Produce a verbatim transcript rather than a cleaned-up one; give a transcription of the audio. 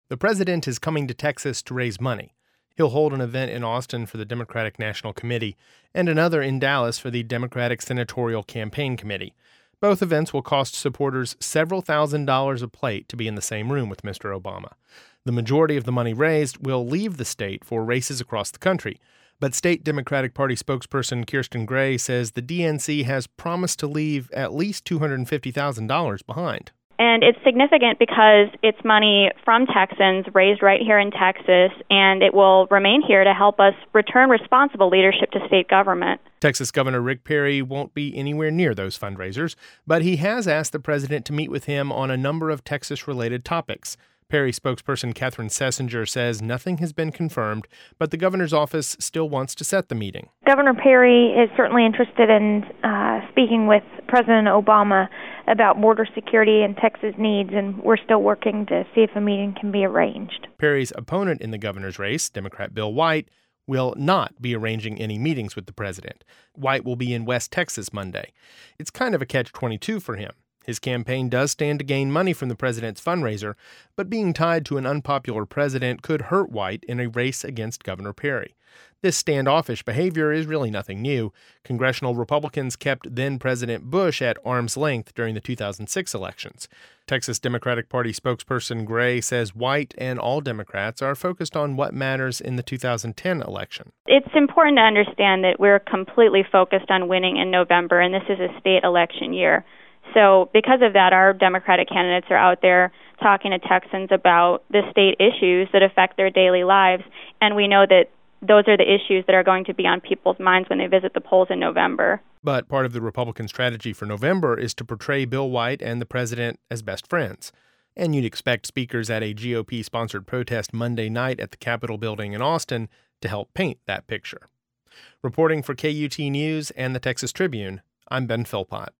The president is coming to Texas to raise money. He'll hold an event in Austin for the Democratic National Committee and another in Dallas for the Democratic Senatorial Campaign Committee. Both events will cost supporters several thousand dollars a plate to be in the same room with Mister Obama. The majority of the money raised will leave the state for races across the country. But state Democratic Party spokesperson Kirsten Gray says the D N C has promised to leave at least two hundred fifty thousand dollars behind. And it's significant because it's money from Texans raised right here in Texas, and it will remain here to help us return responsible leadership to state government. Texas Governor Rick Perry won't be anywhere near those fundraisers, but he has asked the president to meet with him on a number of Texas-related topics. Perry spokesperson Catherine Sessinger says nothing has been confirmed, but the governor's office still wants to set the meeting. Governor Perry is certainly interested in uh, speaking with President Obama about border security and Texas needs, and we're still working to see if a meeting can be arranged. Perry's opponent in the governor's race, Democrat Bill White, will not be arranging any meetings with the president. White will be in West Texas Monday. It's kind of a catch twenty-two for him. His campaign does stand to gain money from the president's fundraiser, but being tied to an unpopular president could hurt White in a race against Governor Perry. This standoffish behavior is really nothing new. Congressional Republicans kept then-President Bush at arm's length during the two thousand six elections. Texas Democratic Party spokesperson Gray says White and all Democrats are focused on what matters in the two thousand ten election. It's important to understand that we're completely focused on winning in November, and this is a state election year. So because of that, our Democratic candidates are out there talking to Texans about the state issues that affect their daily lives, and we know that those are the issues that are going to be on people's minds when they visit the polls in November. But part of the Republican strategy for November is to portray Bill White and the president as best friends. And you'd expect speakers at a G O P-sponsored protest Monday night at the Capitol building in Austin to help paint that picture. Reporting for K U T News and the Texas Tribune, I'm Ben Philpott.